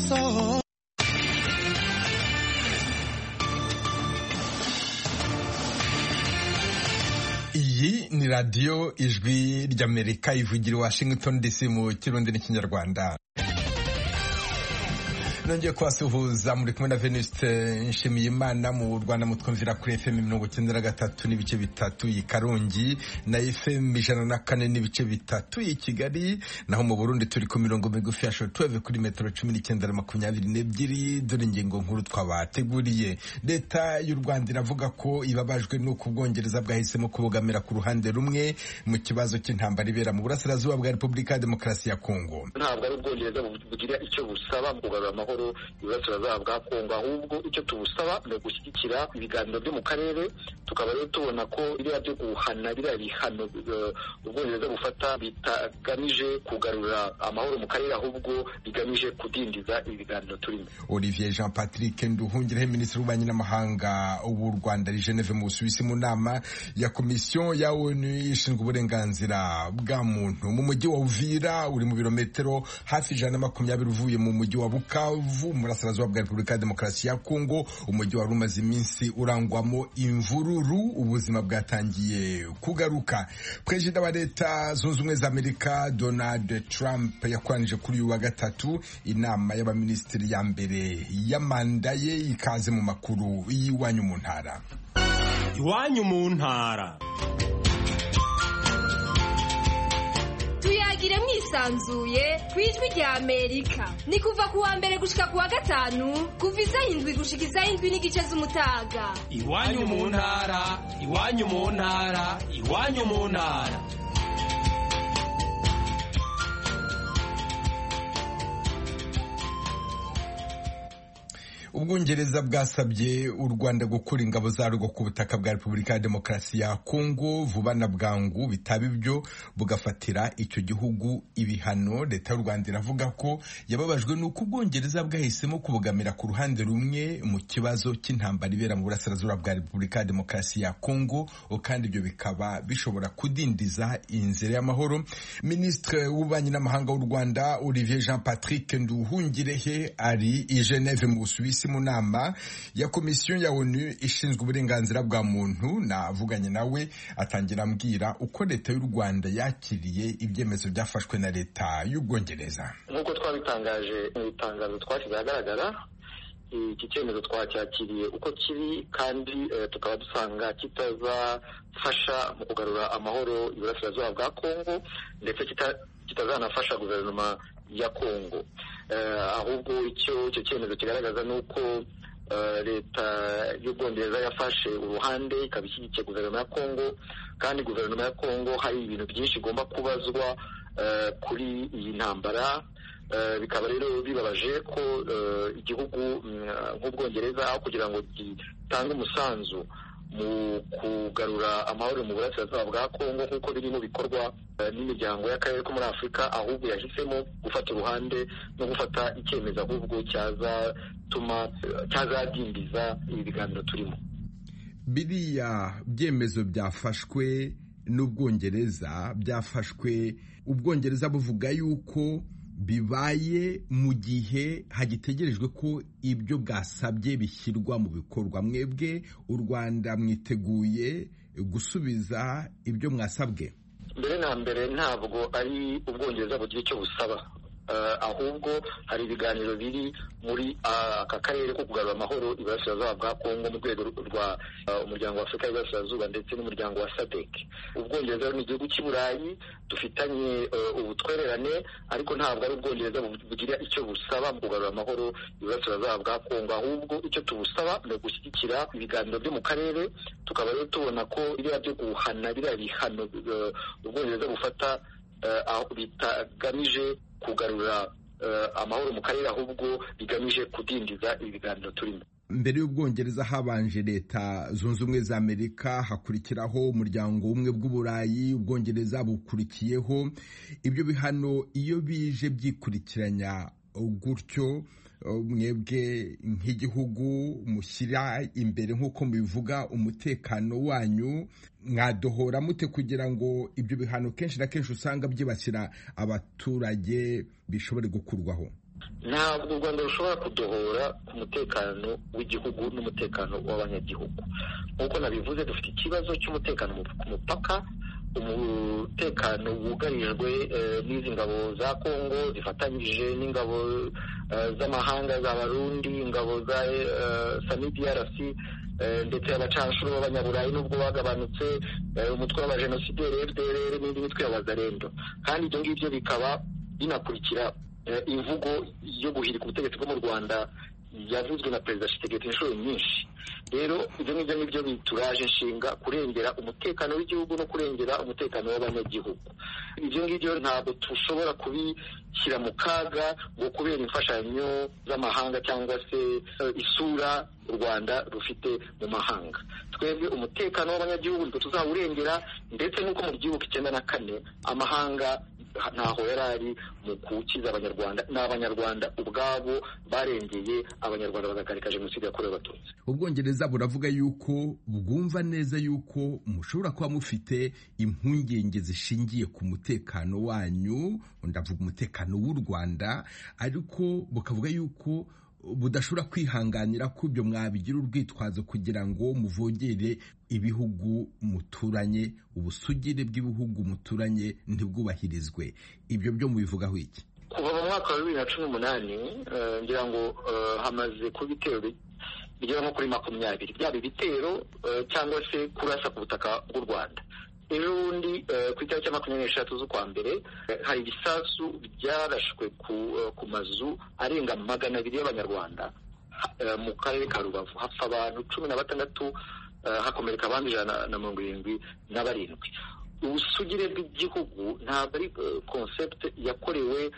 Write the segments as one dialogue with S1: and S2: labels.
S1: soul.
S2: Iyi ni radio Ijwi ry'Amerika ivugira i Washington DC mu Kirundi n'Ikinyarwanda. Nongeye kwasuhuza muri kumwe na Venuste Nshimiyimana mu Rwanda mutwumvira kuri FM 93 n'ibice bitatu i Karongi na FM 104 n'ibice bitatu i Kigali, naho mu Burundi turi ku mirongo migufi ya shortwave kuri metero 19.22. Dore ingingo nkuru twabateguriye. Leta y'u Rwanda iravuga ko ibabajwe n'uko Ubwongereza bwahisemo kubogamira ku ruhande rumwe mu kibazo cy'intambara ibera mu burasirazuba bwa Repubulika ya Demokarasi ya Kongo.
S3: Ntabwo ari Ubwongereza bugira icyo busaba mu kugarura amahoro iburasirazuba bwa Kongo, ahubwo icyo tubusaba ni ugushyigikira ibiganiro byo mu karere. Tukaba rero tubona ko biriya byo guhana biriya bihano Ubwongereza bufata bitagamije kugarura amahoro mu karere, ahubwo bigamije kudindiza ibiganiro turimo.
S2: Olivier Jean Patrick Nduhungirehe, Minisitiri w'Ububanyi n'Amahanga w'u Rwanda ari Geneve mu Busuwisi mu nama ya Komisiyo ya ONU ishinzwe uburenganzira bwa muntu mu mujyi wa Uvira, uri mu birometero hafi 120 uvuye mu mujyi wa Bukavu mu burasirazuba bwa Repubulika ya Demokarasi ya Kongo, umujyi wari umaze iminsi urangwamo imvururu. Ubuzima bwatangiye kugaruka. Perezida wa Leta Zunze Ubumwe za Amerika Donald Trump yakwanije kuri uyu wa gatatu inama y'abaminisitiri ya mbere ya manda ye. Ikaze mu makuru y'iwanyu mu ntara.
S4: Iwanyu mu ntara.
S5: Tuyagire mwisanzuye kwijwi rya Amerika. Ni kuva kuwa mbere gushika kuwa gatanu, kuva isaha 7 gushika isaha 7 n'igice z'umutaga.
S4: Iwanyu mu ntara, iwanyu mu ntara, iwanyu mu ntara.
S2: Ubwongereza bwasabye u Rwanda gukura ingabo zarwo ku butaka bwa Repubulika ya Demokarasi ya Kongo vuba na bwangu, bitaba ibyo bugafatira icyo gihugu ibihano. Leta y'u Rwanda iravuga ko yababajwe n'uko Ubwongereza bwahisemo kubogamira ku ruhande rumwe mu kibazo cy'intambara ibera mu burasirazuba bwa Repubulika ya Demokarasi ya Kongo, kandi ibyo bikaba bishobora kudindiza inzira y'amahoro. Minisitiri w'Ububanyi n'Amahanga w'u Rwanda Olivier Jean Patrick Nduhungirehe ari i Geneve mu Busuwisi mu nama ya Komisiyo ya ONU ishinzwe uburenganzira bwa muntu. Navuganye nawe atangira ambwira uko Leta y'u Rwanda yakiriye ibyemezo byafashwe na Leta y'Ubwongereza.
S3: Nk'uko twabitangaje mu itangazo twashyize ahagaragara, iki cyemezo twacyakiriye uko kiri, kandi tukaba dusanga kitazafasha mu kugarura amahoro iburasirazuba bwa Kongo, ndetse kitazanafasha guverinoma ya Kongo. Ahubwo icyo cyemezo kigaragaza ni uko Leta y'Ubwongereza yafashe uruhande ikabishyigikiye guverinoma ya Kongo, kandi guverinoma ya Kongo hari ibintu byinshi igomba kubazwa kuri iyi ntambara. Bikaba rero bibabaje ko igihugu nk'Ubwongereza aho kugira ngo gitange umusanzu mu kugarura amahoro mu burasirazuba bwa Kongo nk'uko biri mu bikorwa n'imiryango y'akarere ko muri Afurika, ahubwo yahisemo gufata uruhande no gufata icyemezo ahubwo cyazadindiza ibi biganiro turimo.
S2: Biriya byemezo byafashwe n'Ubwongereza byafashwe Ubwongereza buvuga yuko bibaye mu gihe hagitegerejwe ko ibyo bwasabye bishyirwa mu bikorwa. Mwebwe u Rwanda mwiteguye gusubiza ibyo mwasabwe?
S3: Mbere na mbere ntabwo ari Ubwongereza bugira icyo busaba, ahubwo hari ibiganiro biri muri aka karere ko kugarura amahoro iburasirazuba bwa Kongo mu rwego rwa umuryango wa Afurika y'Iburasirazuba ndetse n'umuryango wa SADC. Ubwongereza ni igihugu cy'i Burayi, dufitanye ubutwererane, ariko ntabwo ari Ubwongereza bugira icyo busaba mu kugarura amahoro iburasirazuba bwa Kongo, ahubwo icyo tubusaba ni ugushyigikira ibiganiro byo mu karere. Tukaba rero tubona ko biriya byo guhana biriya bihano Ubwongereza bufata bitagamije kugarura amahoro mu karere, ahubwo bigamije kudindiza ibiganiro turimo.
S2: Mbere y'Ubwongereza habanje Leta Zunze Ubumwe za Amerika, hakurikiraho umuryango w'ubumwe bw'Uburayi, Ubwongereza bukurikiyeho. Ibyo bihano iyo bije byikurikiranya gutyo, mwebwe nk'igihugu mushyira imbere nk'uko mubivuga umutekano wanyu, mwadohora mute kugira ngo ibyo bihano kenshi na kenshi usanga byibasira abaturage bishobore gukurwaho?
S3: ntabwo u Rwanda rushobora kudohora ku mutekano w'igihugu n'umutekano w'abanyagihugu. nk'uko nabivuze, dufite ikibazo cy'umutekano ku mupaka, umutekano wugarijwe n'izi ngabo za Kongo zifatanyije n'ingabo z'amahanga z'abarundi, ingabo za SAMIDRC ndetse abacanshuro b'abanyaburayi nubwo bagabanutse, umutwe w'abajenosideri FDLR n'indi mitwe y'abazarendo. kandi ibyo ngibyo bikaba binakurikira imvugo yo guhirika ubutegetsi bwo mu Rwanda yavuzwe na Perezida Tshisekedi inshuro nyinshi. rero ibyo ngibyo nibyo bituraje nshinga, kurengera umutekano w'igihugu no kurengera umutekano w'abanyagihugu. ibyo ngibyo ntabwo dushobora kubishyira mu kaga ngo kubera imfashanyo z'amahanga cyangwa se isura u Rwanda rufite mu mahanga. twebwe umutekano w'abanyagihugu nitwe tuzawurengera, ndetse n'uko mu gihugu 1994 amahanga ntaho yari ari mu gukiza abanyarwanda, n'abanyarwanda ubwabo barengeye abanyarwanda bagahagarika jenoside yakorewe abatutsi.
S2: Ubwongereza buravuga yuko bwumva neza yuko mushobora kuba mufite impungenge zishingiye ku mutekano wanyu, ndavuga umutekano w'u Rwanda, ariko bukavuga yuko budashobora kwihanganira ko ibyo mwabigira urwitwazo kugira ngo muvogere ibihugu muturanye, ubusugire bw'ibihugu muturanye ntibwubahirizwe. ibyo byo mubivugaho iki?
S3: kuva mu mwaka wa 2018 ngira ngo hamaze kuba ibitero bigera nko kuri 20, byaba ibitero cyangwa se kurasa ku butaka bw'u Rwanda. ejo bundi ku itariki 23 z'ukwa mbere hari ibisasu byarashwe ku mazu arenga 200 y'abanyarwanda mu karere ka Rubavu, hapfa abantu 16, hakomereka abandi 177. ubusugire bw'igihugu ntabwo ari concept yakorewe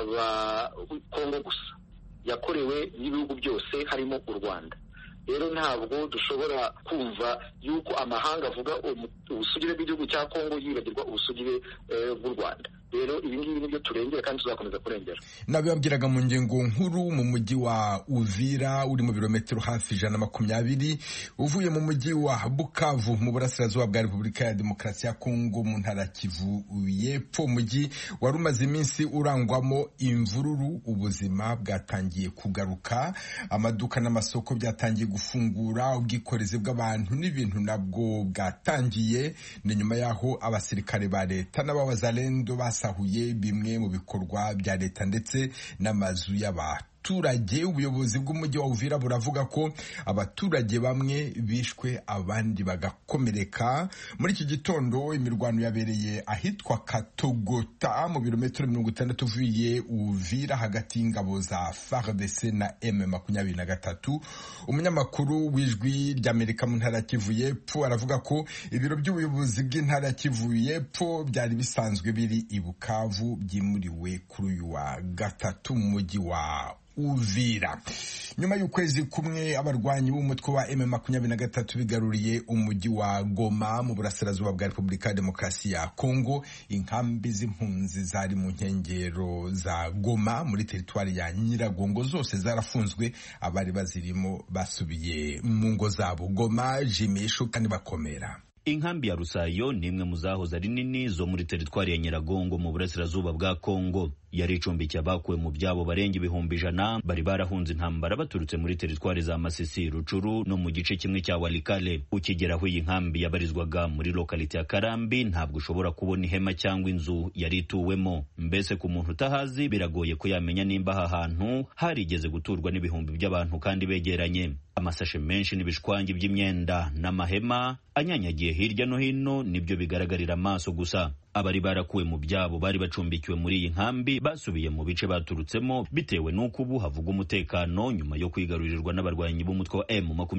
S3: Kongo gusa, yakorewe n'ibihugu byose harimo u Rwanda. rero ntabwo dushobora kumva yuko amahanga avuga ubusugire bw'igihugu cya Kongo yibagirwa ubusugire bw'u Rwanda. rero ibi ngibi nibyo turengera kandi tuzakomeza kurengera.
S2: Nabibabwiraga mu ngingo nkuru, mu mujyi wa Uvira uri mu birometero hafi 120 uvuye mu mujyi wa Bukavu mu burasirazuba bwa Repubulika ya Demokarasi ya Kongo mu ntara Kivu y'Epfo. Umujyi wari umaze iminsi urangwamo imvururu, ubuzima bwatangiye kugaruka, amaduka n'amasoko byatangiye gufungura, ubwikorezi bw'abantu n'ibintu nabwo bwatangiye. ni nyuma yaho abasirikare ba leta n'abazalendo basahuye bimwe mu bikorwa bya leta ndetse n'amazu y'abaturage. Ubuyobozi bw'umujyi wa Uvira buravuga ko abaturage bamwe bishwe abandi bagakomereka. muri iki gitondo imirwano yabereye ahitwa Katogota mu birometero 60 uvuye Uvira hagati y'ingabo za FARDC na M23. umunyamakuru w'ijwi ry'Amerika mu ntara Kivu y'Epfo aravuga ko ibiro by'ubuyobozi bw'intara Kivu y'Epfo byari bisanzwe biri i Bukavu byimuriwe kuri uyu wa gatatu mu mujyi wa Uvira. nyuma y'ukwezi kumwe abarwanyi b'umutwe wa M23 bigaruriye umujyi wa Goma mu burasirazuba bwa Repubulika ya Demokarasi ya Kongo. inkambi z'impunzi zari mu nkengero za Goma muri teritwari ya Nyiragongo zose zarafunzwe, abari bazirimo basubiye mu ngo zabo. Goma jimisho kandi bakomera.
S1: Inkambi ya Rusayo ni imwe mu zahoze ari nini zo muri teritwari ya Nyiragongo mu burasirazuba bwa Kongo. yari icumbikiye abakuwe mu byabo barenga 100,000 bari barahunze intambara baturutse muri teritwari za Masisi, Rucuru no mu gice kimwe cya Walikale. ukigeraho iyi nkambi yabarizwaga muri lokalite ya Karambi ntabwo ushobora kubona ihema cyangwa inzu yari ituwemo. mbese ku muntu utahazi biragoye ko yamenya nimba aha hantu harigeze guturwa n'ibihumbi by'abantu kandi begeranye. amasashe menshi n'ibishwangi by'imyenda n'amahema anyanyagiye hirya no hino nibyo bigaragarira amaso gusa. abari barakuwe mu byabo bari bacumbikiwe muri iyi nkambi basubiye mu bice baturutsemo bitewe n'uko ubu havuga umutekano nyuma yo kwigarurirwa n'abarwanyi b'umutwe wa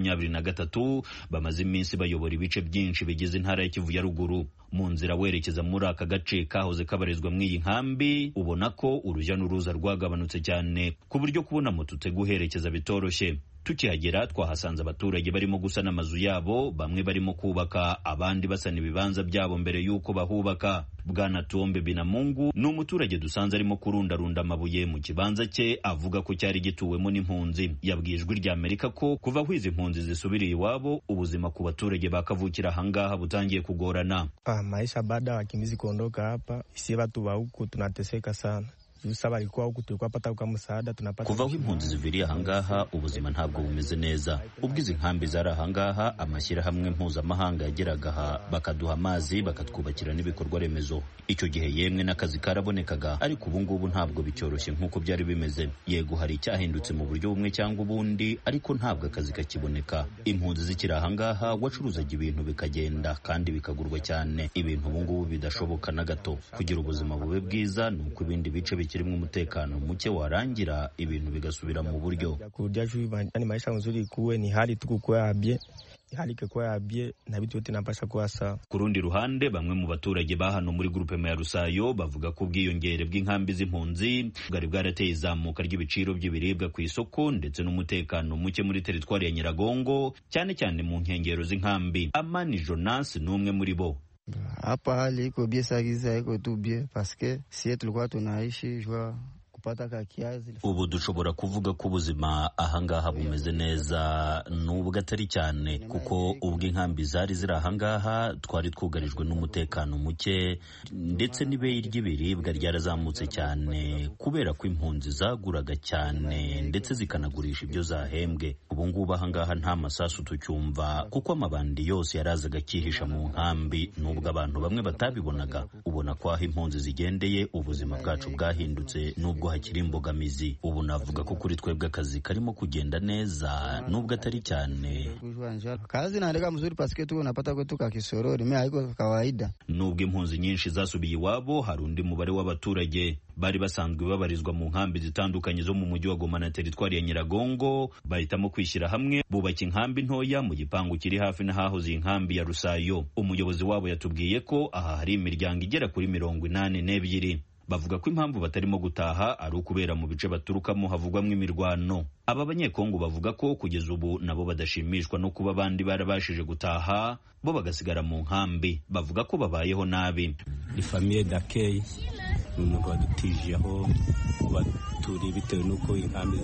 S1: M23 bamaze iminsi bayobora ibice byinshi bigize intara ya Kivu ya ruguru. mu nzira werekeza muri aka gace kahoze kabarizwa mu iyi nkambi ubona ko urujya n'uruza rwagabanutse cyane ku buryo kubona moto guherekeza bitoroshye. tukihagera twahasanze abaturage barimo gusana amazu yabo, bamwe barimo kubaka, abandi basana ibibanza byabo mbere y'uko bahubaka. Bwana Tuombe Binamungu ni umuturage dusanze arimo kurundarunda amabuye mu kibanza cye, avuga ko cyari gituwemo n'impunzi. yabwiye Ijwi ry'Amerika ko kuva aho izi mpunzi zisubiriye iwabo ubuzima ku baturage bakavukira ahangaha butangiye kugorana.
S6: Maisha baada ya wakimbizi kuondoka hapa, sisi watu wa huku tunateseka sana.
S1: kuva aho impunzi ziviriye ahangaha ubuzima ntabwo bumeze neza. Ubwo izi nkambi zari ahangaha amashyirahamwe mpuzamahanga yageraga aha bakaduha amazi bakatwubakira n'ibikorwa remezo. Icyo gihe yemwe n'akazi karabonekaga, ariko ubu ngubu ntabwo bicyoroshye nk'uko byari bimeze. Yego hari icyahindutse mu buryo bumwe cyangwa ubundi, ariko ntabwo akazi kakiboneka. Impunzi zikiri ahangaha wacuruzaga ibintu bikagenda kandi bikagurwa cyane. Ibintu ubu ngubu bidashoboka na gato. Kugira ubuzima bube bwiza ni uko ibindi bice bikirimo umutekano muke warangira ibintu bigasubira mu buryo. Ku rundi ruhande, bamwe mu baturage ba hano muri grupema ya Rusayo bavuga ko ubwiyongere bw'inkambi z'impunzi bwari bwarateye izamuka ry'ibiciro by'ibiribwa ku isoko ndetse n'umutekano muke muri teritwari ya Nyiragongo, cyane cyane mu nkengero z'inkambi. Amani Jonas ni umwe muri bo.
S6: Hapa hali iko bie sagiza iko tu bie paske sie tulikuwa tunaishi jua
S1: ubu dushobora kuvuga ko ubuzima ahangaha bumeze neza, nubwo atari cyane, kuko ubwo inkambi zari ziri ahangaha twari twugarijwe n'umutekano muke ndetse n'ibeyi ry'ibiribwa ryarazamutse cyane kubera ko impunzi zaguraga cyane ndetse zikanagurisha ibyo zahembwe. Ubu ngubu ahangaha nta masasu tucyumva kuko amabandi yose yarazaga akihisha mu nkambi, nubwo abantu bamwe batabibonaga. Ubona ko aho impunzi zigendeye ubuzima bwacu bwahindutse, nubwo hakiri imbogamizi. Ubu navuga ko kuri twebwe akazi karimo kugenda neza, nubwo atari cyane.
S6: Kazi naendelea mzuri paske tu unapata kwetu ka kisorori, mimi haiko kawaida.
S1: Nubwo impunzi nyinshi zasubiye iwabo, hari undi mubare w'abaturage bari basanzwe babarizwa mu nkambi zitandukanye zo mu mujyi wa Goma na teritwari ya Nyiragongo bahitamo kwishyira hamwe bubaka inkambi ntoya mu gipangu kiri hafi n'ahahoze inkambi ya Rusayo. Umuyobozi wabo yatubwiye ko aha hari imiryango igera kuri 82. Bavuga ko impamvu batarimo gutaha ari ukubera mu bice baturukamo havugwamo imirwano. Aba banyekongo bavuga ko kugeza ubu nabo badashimishwa no kuba abandi barabashije gutaha bo bagasigara mu nkambi. Bavuga ko babayeho nabi.
S7: Ifamiye d'accueil n'umuntu wadutijeho kuba turi bitewe n'uko inkambi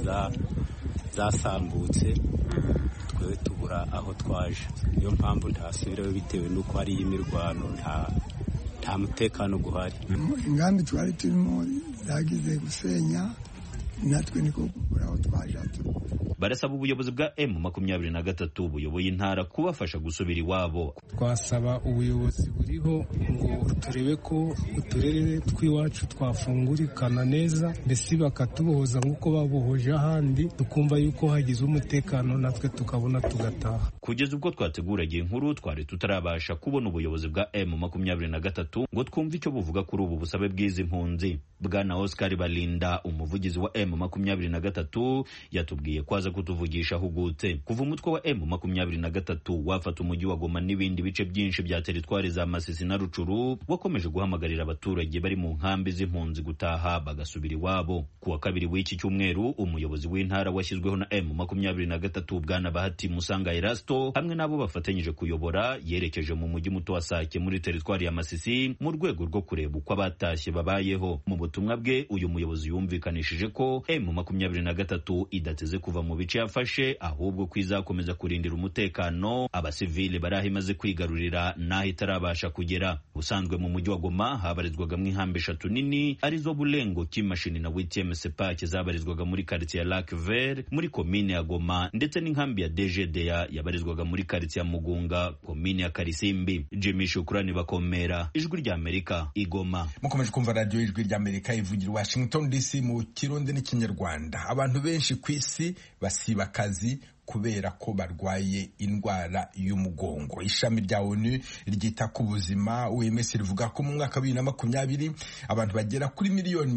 S7: zasambutse, twe tubura aho twaje. Niyo mpamvu ntasubirayo bitewe n'uko hari imirwano, nta mutekano guhari.
S8: Ingambi twari turimo zagize gusenya, natwe niko kugura aho twaje.
S1: Barasaba ubuyobozi bwa M23 buyoboye intara kubafasha gusubira iwabo.
S9: Twasaba ubuyobozi buriho ngo turebe ko uturere twiwacu twafungurikana neza, mbese bakatubohoza nk'uko babohoje ahandi, tukumva yuko hagize umutekano natwe tukabona tugataha.
S1: Kugeza ubwo twateguragiye inkuru twari tutarabasha kubona ubuyobozi bwa M23 ngo twumve icyo buvuga kuri ubu busabe bw'izi mpunzi. Bwana Oscar Balinda, umuvugizi wa M23, yatubwiye kwaza kutuvugisha hugutse. Kuva umutwe wa M23 wafata umujyi wa Goma n'ibindi bice byinshi bya teritwari za Masisi na Rucuru, wakomeje guhamagarira abaturage bari mu nkambi z'impunzi gutaha bagasubira iwabo. Kuwa kabiri w'iki cyumweru, umuyobozi w'intara washyizweho na M23 Bwana Bahati Musanga Erasto hamwe nabo bafatanyije kuyobora yerekeje mu mujyi muto wa Sake muri teritwari ya Masisi mu rwego rwo kureba uko abatashye babayeho. Mu butumwa bwe uyu muyobozi yumvikanishije ko M23 idateze kuva mu bice yafashe, ahubwo kwizakomeza kurindira umutekano abasivile baraho imaze kwigarurira naho itarabasha kugera. Usanzwe mu mujyi wa Goma habarizwagamo inkambi 3 nini arizo Bulengo, Kimashini na Witieme Sepake zabarizwaga muri quartier ya Lac Vert muri komine ya Goma, ndetse n'inkambi ya DGDA yabarizwaga muri quartier ya Mugunga komine ya Karisimbi. Jimmy Shukrani Bakomera, Ijwi rya Amerika, Igoma.
S2: Mukomeje kumva radio Ijwi rya Amerika ivugira Washington DC mu Kirundi n'Ikinyarwanda. Abantu benshi ku isi basiba akazi kubera ko barwaye indwara y'umugongo. Ishami rya ONU ryita ku buzima OMS rivuga ko mu mwaka wa 2020 abantu bagera kuri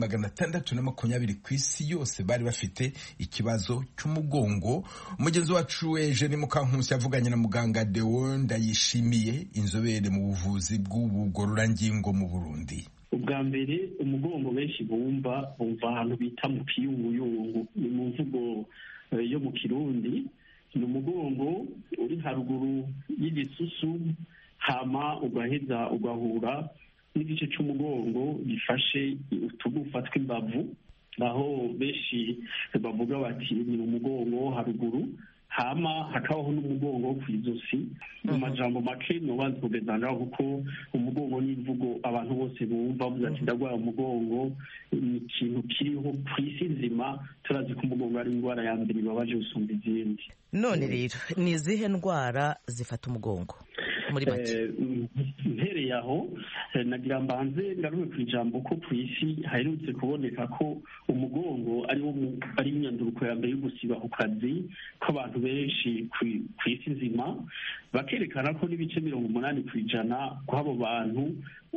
S2: 620,000 ku isi yose bari bafite ikibazo cy'umugongo. Umugenzi wacu Eugene Mukankusi yavuganye na muganga Deo Ndayishimiye, inzobere mu buvuzi bw'ubugororangingo mu Burundi.
S10: Ubwa mbere umugongo benshi bumva ahantu bita mu kiyunguyungu, ni mu mvugo yo mu Kirundi. Ni umugongo uri haruguru y'igisusu, hama ugaheza ugahura n'igice cy'umugongo gifashe utugufa tw'imbavu, aho benshi bavuga bati ni umugongo haruguru, hama hakabaho n'umugongo wo kw'izosi. Mu majambo make nobanza kugeza ngaho kuko umugongo n'imvugo abantu bose bumva bavuga ati ndagwara umugongo, ni ikintu kiriho ku isi nzima. Turazi ko umugongo ari indwara ya mbere ibabaje gusumba izindi.
S11: None rero ni izihe ndwara zifata umugongo muri make?
S10: Mpereye aho nagira mbanze ngaruke ku ijambo ko ku isi haherutse kuboneka ko umugongo ari imyanduruko ya mbere yo gusiba ku kazi kw'abantu benshi ku isi nzima, bakerekana ko n'ibice 80% kw'abo bantu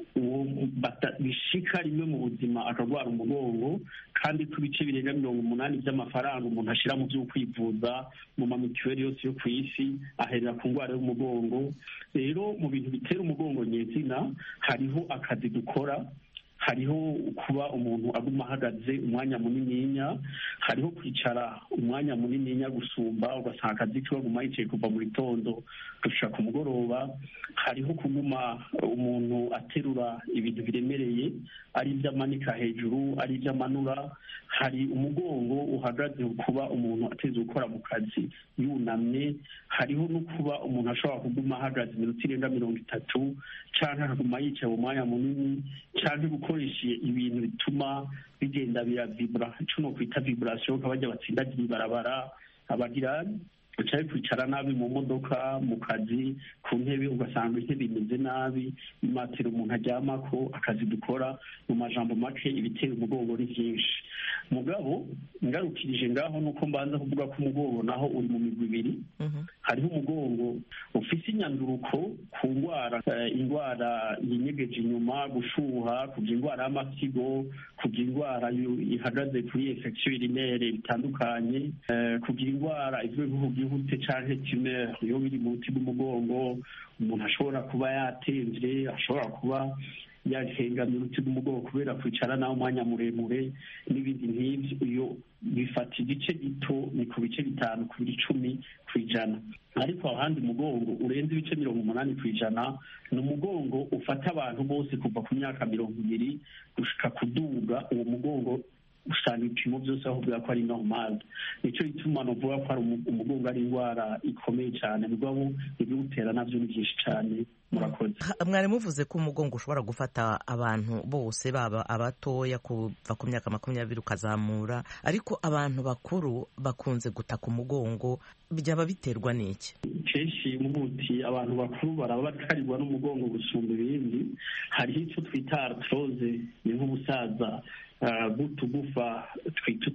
S10: bishika rimwe mu buzima akagwara umugongo, kandi ku bice birenga 80% by'amafaranga umuntu ashira mu byo kwivuza mu mamituweli yose yo ku isi aherera ku ndwara y'umugongo. Rero mu bintu bitera umugongo nyezina hariho akazi dukora, hariho kuba umuntu aguma ahagaze umwanya munininya, hariho kwicara umwanya munininya gusumba ugasanga akazi kiba guma yicaye kuva mu gitondo gushika ku mugoroba, hariho kuguma umuntu aterura ibintu biremereye ari iby'amanika hejuru ari iby'amanura, hari umugongo uhagaze kuba umuntu ateze gukora mu kazi yunamye, hariho no kuba umuntu ashobora kuguma ahagaze iminota irenga 30 canke akaguma yicaye umwanya munini canke gukoresha ibintu bituma bigenda biravibra, ico no kwita vibration, kabajya batsindagira ibarabara, abagira ucaye kwicara nabi mu modoka, mu kazi, ku ntebe ugasanga intebe imeze nabi, imatera umuntu aryamako, akazi dukora. Mu majambo make ibitera umugongo ni byinshi. Mugabo ngarukirije ngaho nuko mbanza kuvuga ko umugongo naho uri mu migwi ibiri. Hariho umugongo ufise inyanduruko ku indwara yinyegeje inyuma, gushuha, kugira indwara y'amasigo, kugira indwara ihagaze kuri infection urinaire bitandukanye, kugira indwara ivuye ihute canke tumeur yo biri mu muti w'umugongo, umuntu ashobora kuba yatemvye, ashobora kuba yahengamye uruti rw'umugongo kubera kwicara nawe umwanya muremure n'ibindi nk'ivyo. Iyo bifata igice gito, ni ku bice 5 kuri 10 kw'ijana, ariko ahandi umugongo urenze ibice 80 kw'ijana ni umugongo ufata abantu bose kuva ku myaka 20 gushika kuduga. Uwo mugongo usanga ibipimo byose avuga ko ari normal. Nico gituma novuga ko ari umugongo ari indwara ikomeye cyane, mugabo ibyo navyo ni byinshi cyane. Murakoze.
S11: Mwari muvuze ko umugongo ushobora gufata abantu bose, baba abatoya kuva ku myaka 20 ukazamura, ariko abantu bakuru bakunze gutaka umugongo, byaba biterwa n'iki?
S10: Kenshi mubuti abantu bakuru baraba bakarirwa n'umugongo gusumba ibindi. Hariho icyo twita arthrose, ni nk'ubusaza bw'utugufa twita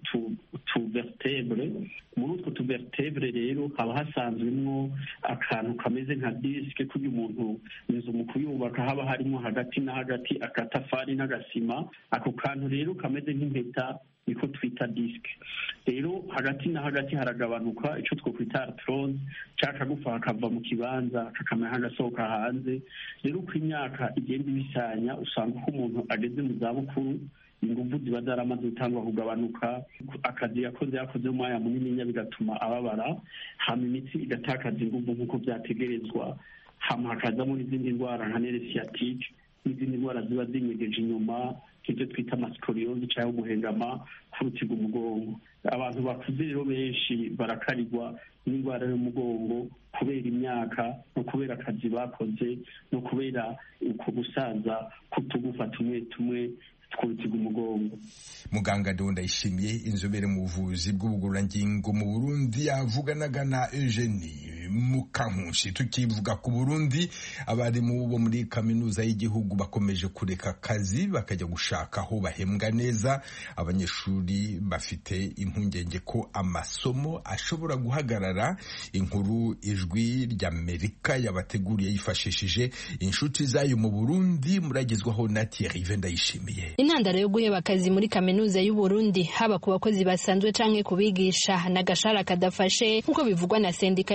S10: utuvertebre. Muri utwo tuvertebre rero haba hasanzwemo akantu kameze nka disque kugira umuntu inzu mu kuyubaka haba harimo hagati na hagati akatafari n'agasima. Ako kantu rero kameze nk'impeta niko twita disque. Rero hagati na hagati haragabanuka, ico twokwita arthrose, cakagufa hakava mu kibanza kakamera hagasohoka hanze. Rero uko imyaka igenda ibisanya usanga ko umuntu ageze mu zabukuru inguvu ziba zaramaze gutangwa kugabanuka, akazi yakoze umwanya munini bigatuma ababara, hama imitsi igatakaza inguvu nk'uko byategerezwa, hama hakazamo n'izindi ndwara nka nerve sciatique n'izindi ndwara ziba zinyegeje inyuma, nk'ibyo twita amascoliosis cyangwa guhengama k'uruti rw'umugongo. Abantu bakuze rero benshi barakarirwa n'indwara y'umugongo kubera imyaka no kubera akazi bakoze no kubera uko gusaza kutugufa tumwe tumwe tw'uruti rw'umugongo.
S2: Muganga Deo Ndayishimiye, inzobere mu buvuzi bw'ubugororangingo mu Burundi, avuganaga na Eugenie Mukankushi. Tukivuga ku Burundi, abarimu bo muri kaminuza y'igihugu bakomeje kureka akazi bakajya gushaka aho bahembwa neza. Abanyeshuri bafite impungenge ko amasomo ashobora guhagarara. Inkuru Ijwi ry'Amerika yabateguriye yifashishije inshuti zayo mu Burundi, muragezwaho na Thierry Ndayishimiye.
S12: Intandaro yo guheba akazi muri kaminuza y'u Burundi, haba ku bakozi basanzwe canke kubigisha, n'agashara kadafashe nk'uko bivugwa na sendika y'abigisha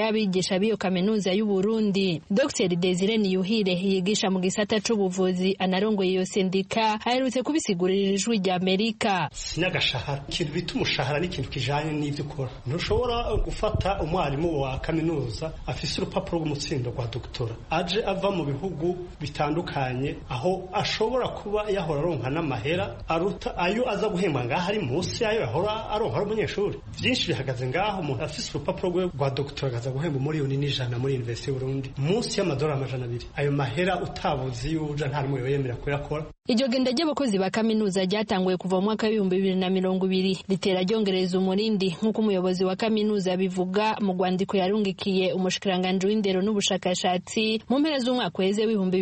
S12: abigisha b'iyo kaminuza y'u Burundi. Dr Desire Niyuhire yigisha mu gisata c'ubuvuzi anarongoye iyo sendika aherutse kubisigurira ijwi rya Amerika.
S13: Sinagashahara ikintu bita umushahara ni ikintu kijanye n'ivyo ukora. Ntushobora gufata umwarimu wa kaminuza afise urupapuro rw'umutsindo rwa doktora aje ava mu bihugu bitandukanye aho ashobora kuba yahora aronka n'amahera aruta ayo aza guhembwa ngaho ari munsi yayo yahora aronka ari umunyeshuri. Byinshi bihagaze ngaho umuntu afise urupapuro rwa doktora agaza guhembwa miliyoni n'ijana muri Université y'u Burundi munsi y'amadolari 200. Ayo mahera utabuzi yuja nta rumwe yemera kuyakora.
S12: Iryo genda ry'abakozi ba kaminuza ryatanguye kuva mu mwaka w'ibihumbi 2020 ritera ryongereza umurindi nk'uko umuyobozi wa kaminuza bivuga mu rwandiko yarungikiye umushikiranganje w'indero n'ubushakashatsi mu mpera z'umwaka weze w'ibihumbi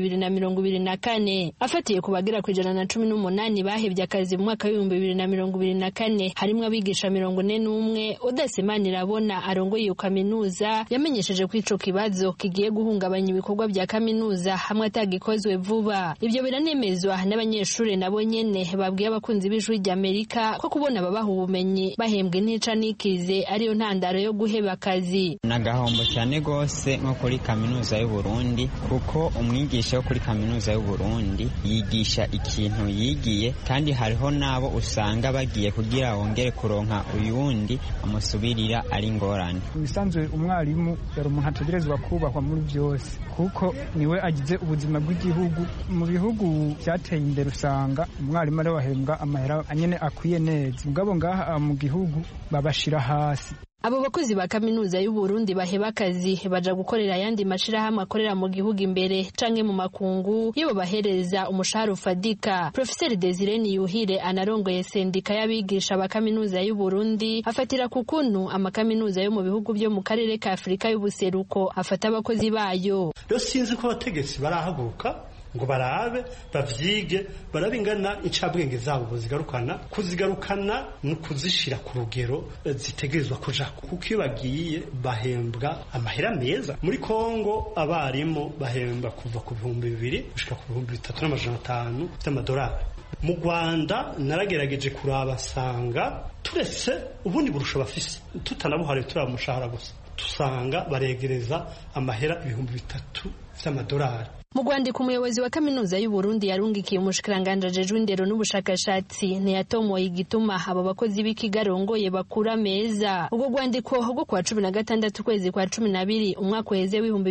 S12: 2024 afatiye ku bagera ku 118 bahevye akazi mu mwaka w'ibihumbi 2024 harimwo abigisha 41. Odasemani Rabona arongoye iyo kaminuza yamenyesheje ko ico kibazo kigiye guhungabanya ibikorwa bya kaminuza hamwe atagikozwe vuba. Ivyo biranemezwa n'abanyeshuri nabo nyene babwiye abakunzi b'ijwi rya Amerika ko kubona babaha ubumenyi bahembwe ntica nikize ariyo ntandaro yo guheba akazi.
S14: Nagahombo cyane gose nko kuri kaminuza y'u Burundi kuko umwigisha wo kuri kaminuza y'u Burundi yigisha ikintu yigiye kandi hariho nabo usanga bagiye kugira wongere kuronka uyundi amusubirira ari ngorane.
S15: Bisanzwe umwarimu yari umuntu ategerezwa kubahwa muri byose kuko niwe agize ubuzima bw'igihugu. Mu bihugu byateye imbere usanga umwarimu ari wahembwa amahera anyene akwiye neza, mugabo ngaha mu gihugu babashira hasi.
S12: Abo bakozi ba kaminuza y'u Burundi baheba akazi baja gukorera yandi mashirahamwe akorera mu gihugu imbere canke mu makungu iyo bahereza umushahara ufadika. Professor Desire Niyuhire anarongoye sendika y'abigisha ba kaminuza y'u Burundi afatira ku kuntu amakaminuza yo mu bihugu byo mu karere ka Afrika y'ubuseruko afata abakozi bayo.
S13: Rero sinzi ko abategetsi barahaguruka ngo barabe bavyige barabingana incabwenge zabo kuzigarukana no kuzishira ku rugero zitegerezwa kuja kuko iyo bagiye bahembwa amahera meza. Muri Kongo abarimu bahembwa kuva ku 2,000 gushika ku 3,500 by'amadolari. Mu Rwanda naragerageje kuraba sanga turetse ubundi burusha bafise tutanabuhare turaba umushahara gusa tusanga baregereza amahera 3,000 by'amadolari.
S12: Mu Rwanda umuyobozi wa kaminuza y'u Burundi yarungikiye umushikiranganje ajejwe indero n'ubushakashatsi ntiyatomoye igituma abo bakozi b'ikigarongoye bakura meza. Ubwo rwandiko rwo kwa 16 kwezi kwa 12 umwaka weze w'ibihumbi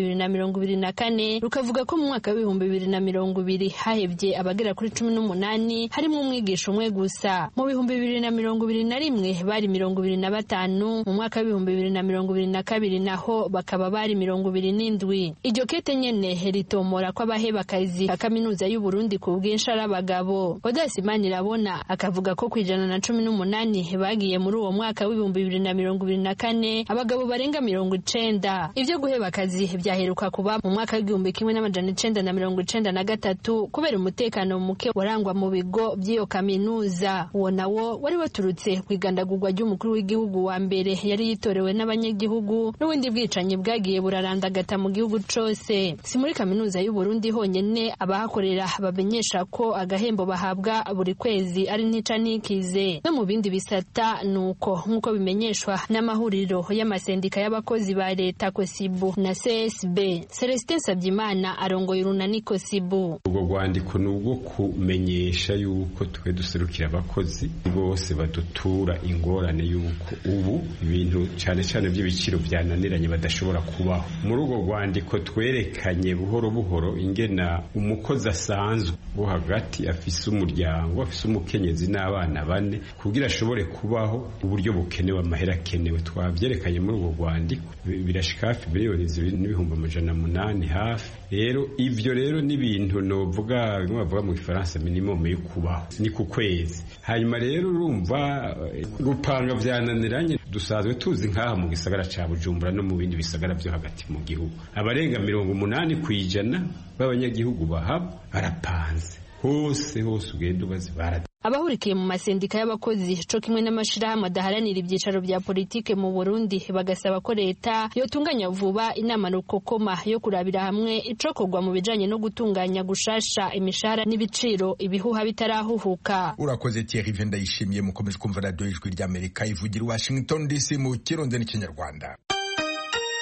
S12: 2024 rukavuga ko mu mwaka w'ibihumbi 2020 hahevye abagera kuri 18 harimo umwigisha umwe gusa. Mu bihumbi 2021 bari 25, mu mwaka w'ibihumbi 2022 naho bakaba bari 27. Iryo kete nyene ritomora ko abaheba akazi ka kaminuza y'u Burundi ku bwinshi ari abagabo. Odasemani Rabona akavuga ko ku 118 bagiye muri uwo mwaka w'ibihumbi 2024 abagabo barenga 90. Ivyo guheba akazi vyaheruka kuba mu mwaka w'igihumbi 1993 kubera umutekano muke warangwa mu bigo by'iyo kaminuza. Uwo nawo wari waturutse kwigandagurwa ry'umukuru w'igihugu wa mbere yari yitorewe n'abanyagihugu n'ubundi bwicanyi bwagiye burarandagata mu gihugu cose. Si muri kaminuza y'u Burundi honyene abahakorera bamenyesha ko agahembo bahabwa buri kwezi ari ntica nikize. No mu bindi bisata nuko nkuko bimenyeshwa n'amahuriro y'amasendika y'abakozi ba leta Kosibu na CSB. Celestin Sabyimana arongoye urunani Kosibu.
S16: Ubwo rwandiko nubwo kumenyesha yuko twe duserukira abakozi bose badutura ingorane yuko ubu ibintu cyane cyane by'ibiciro byananiranye badashobora kubaho. Muri ubwo rwandiko twerekanye buhoro buhoro ingena umukozi asanzwe wo hagati afise umuryango afise umukenyezi n'abana 4 kugira ashobore kubaho uburyo bukenewe amahera akenewe. Twabyerekanye muri ubwo rwandiko birashika hafi miliyoni 2,800 hafi. Rero ivyo rero ni ibintu novuga bavuga mu Gifaransa minimum yo kubaho ni ku kwezi. Hanyuma rero urumva gupanga vyananiranye dusanzwe tuzi nkaha mu gisagara ca Bujumbura no mu bindi bisagara vyo hagati mu gihugu abarenga 80% b'abanyagihugu bahaba barapanze hose ugenda ubazi bara.
S12: Abahurikiye mu masendika y'abakozi co kimwe n'amashirahamwe adaharanira ibyicaro bya politike mu Burundi bagasaba ko leta yotunganya vuba inama rukokoma yo kurabira hamwe icokorwa mu bijanye no gutunganya gushasha imishahara n'ibiciro ibihuha bitarahuhuka.
S2: Urakoze Thierry Venda yishimiye mukomeje kumva radio ijwi ry'Amerika ivugira Washington DC mu Kirundi n'ikinyarwanda.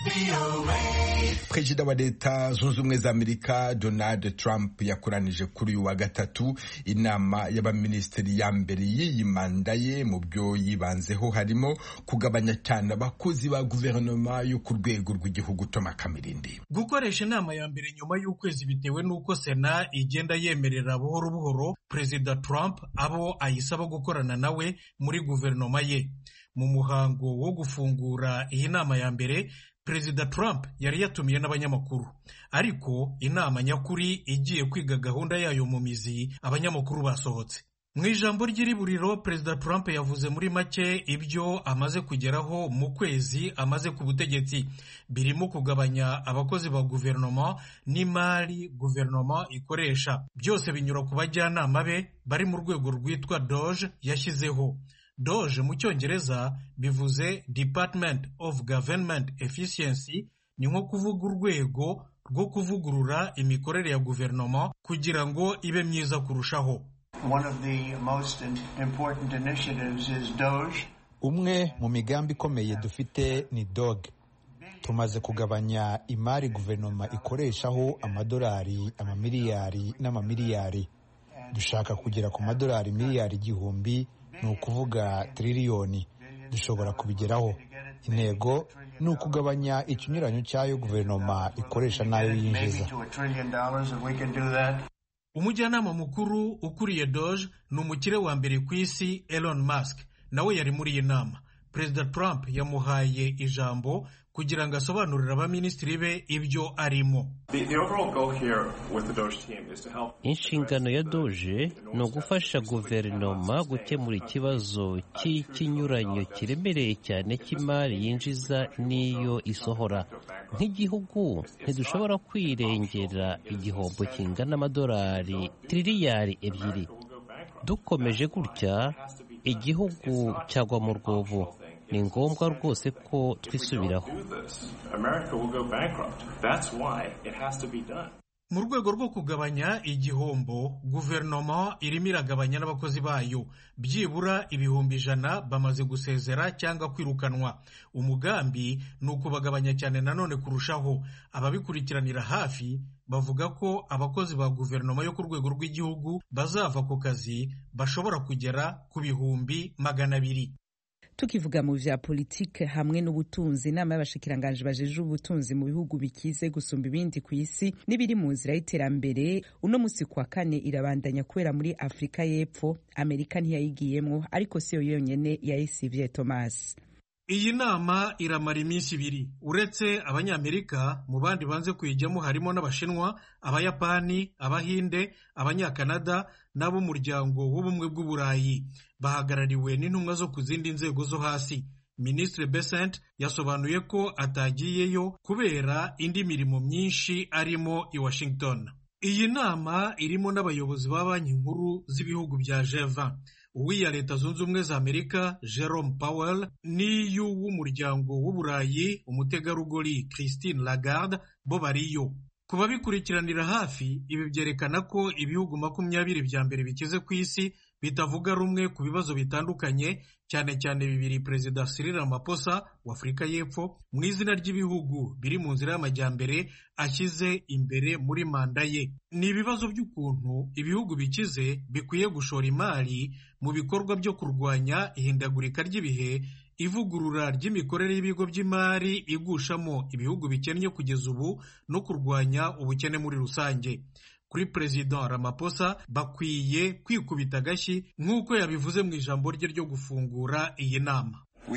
S2: Perezida wa Leta Zunze Ubumwe za Amerika Donald Trump yakoranije kuri uyu wa gatatu inama y'abaminisitiri ya mbere y'iyi manda ye. Mu byo yibanzeho harimo kugabanya cyane abakozi ba guverinoma yo ku rwego rw'igihugu. Toma Kamirindi.
S17: Gukoresha inama ya mbere nyuma y'ukwezi bitewe n'uko Sena igenda yemerera buhoro buhoro Perezida Trump abo ayisaba gukorana nawe muri guverinoma ye. Mu muhango wo gufungura iyi nama ya mbere, Perezida Trump yari yatumiye n'abanyamakuru, ariko inama nyakuri igiye kwiga gahunda yayo mu mizi abanyamakuru basohotse. Mu ijambo ry'iriburiro, Perezida Trump yavuze muri make ibyo amaze kugeraho mu kwezi amaze ku butegetsi, birimo kugabanya abakozi ba guverinoma n'imari guverinoma ikoresha. Byose binyura ku bajyanama be bari mu rwego rwitwa DOGE yashyizeho. DOGE mu cyongereza bivuze Department of Government Efficiency, ni nko kuvuga urwego rwo kuvugurura imikorere ya guverinoma kugira ngo ibe myiza kurushaho.
S18: Umwe mu migambi ikomeye dufite ni DOGE. Tumaze kugabanya imari guverinoma ikoreshaho amadolari amamiliyari n'amamiliyari. Dushaka kugera ku madolari miliyari 1,000, ni ukuvuga triliyoni. Dushobora kubigeraho. Intego ni ukugabanya ikinyuranyo cyayo guverinoma ikoresha nayo yinjiza.
S17: Umujyanama mukuru ukuriye DOGE ni umukire wa mbere ku isi Elon Musk, nawe yari muri iyi nama. Perezida Trump yamuhaye ijambo kugira ngo asobanurire abaminisitiri be ibyo arimo.
S19: Inshingano ya DOGE ni ugufasha guverinoma gukemura ikibazo cy'ikinyuranyo kiremereye cyane cy'imari yinjiza n'iyo isohora. Nk'igihugu ntidushobora kwirengera igihombo kingana amadolari triliyari 2. Dukomeje gutya igihugu cyagwa mu rwobo. Ni ngombwa rwose ko twisubiraho.
S17: Mu rwego rwo kugabanya igihombo, guverinoma irimo iragabanya n'abakozi bayo. Byibura 100,000 bamaze gusezera cyangwa kwirukanwa. Umugambi ni ukubagabanya cyane nanone kurushaho. Ababikurikiranira hafi bavuga ko abakozi ba guverinoma yo ku rwego rw'igihugu bazava ku kazi bashobora kugera ku 200,000.
S20: Tukivuga mu vya politike hamwe n'ubutunzi, inama y'abashikiranganje bajeje ubutunzi mu bihugu bikize gusumba ibindi ku isi n'ibiri mu nzira y'iterambere uno musi kwa kane irabandanya kubera muri Afrika y'Epfo. Amerika ntiyayigiyemwo, ariko siyo yonyene yayisivye. Thomas.
S17: Iyi nama iramara iminsi 2. Uretse abanyamerika, mu bandi banze kuyijyamo harimo n'Abashinwa, Abayapani, Abahinde, Abanyakanada n'ab'umuryango w'ubumwe bw'Uburayi. Bahagarariwe n'intumwa zo ku zindi nzego zo hasi. Ministre Besant yasobanuye ko atagiyeyo kubera indi mirimo myinshi arimo i Washington. Iyi nama irimo n'abayobozi ba banki nkuru z'ibihugu bya G20. Uwiya Leta Zunze Ubumwe za Amerika Jerome Powell n'iy'umuryango w'Uburayi umutegarugori Christine Lagarde bo bariyo. Ku babikurikiranira hafi, ibi byerekana ko ibihugu 20 bya mbere bikize ku isi bitavuga rumwe ku bibazo bitandukanye, cyane cyane bibiri Perezida Cyril Ramaphosa wa Afurika y'Epfo mu izina ry'ibihugu biri mu nzira y'amajyambere ashyize imbere muri manda ye. Ni ibibazo by'ukuntu ibihugu bikize bikwiye gushora imari mu bikorwa byo kurwanya ihindagurika ry'ibihe, ivugurura ry'imikorere y'ibigo by'imari igushamo ibihugu bikennye kugeza ubu, no kurwanya ubukene muri rusange. Kuri Perezida Ramaphosa bakwiye kwikubita agashyi nk'uko yabivuze mu ijambo rye ryo gufungura iyi nama.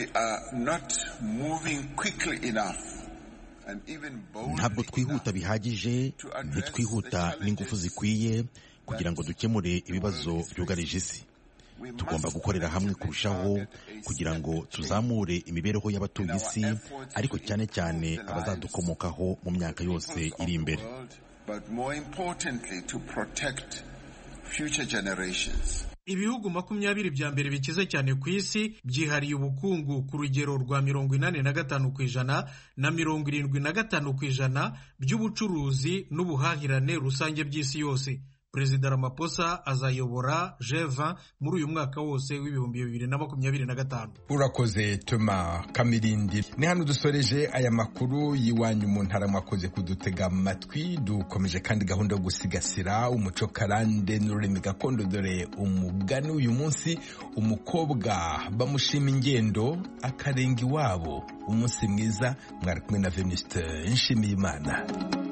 S21: Ntabwo twihuta bihagije, ntitwihuta n'ingufu zikwiye kugira ngo dukemure ibibazo byugarije isi. Tugomba gukorera hamwe kurushaho kugira ngo tuzamure imibereho y'abatuye isi, ariko cyane cyane abazadukomokaho mu myaka yose iri imbere.
S17: Ibihugu 20 bya mbere bikize cyane ku isi byihariye ubukungu ku rugero rwa 85% na 75% by'ubucuruzi n'ubuhahirane rusange by'isi yose. Perezida Ramaphosa azayobora G20 muri uyu mwaka wose w'ibihumbi 2025.
S2: Urakoze Tuma Kamirindi. Ni hano dusoreje aya makuru y'iwanyu mu ntara, mwakoze kudutega amatwi. Dukomeje kandi gahunda yo gusigasira umuco karande n'ururimi gakondo, dore umugani uyu munsi: umukobwa bamushima ingendo akarenga iwabo. Umunsi mwiza, mwari kumwe na Venuste Nshimiyimana.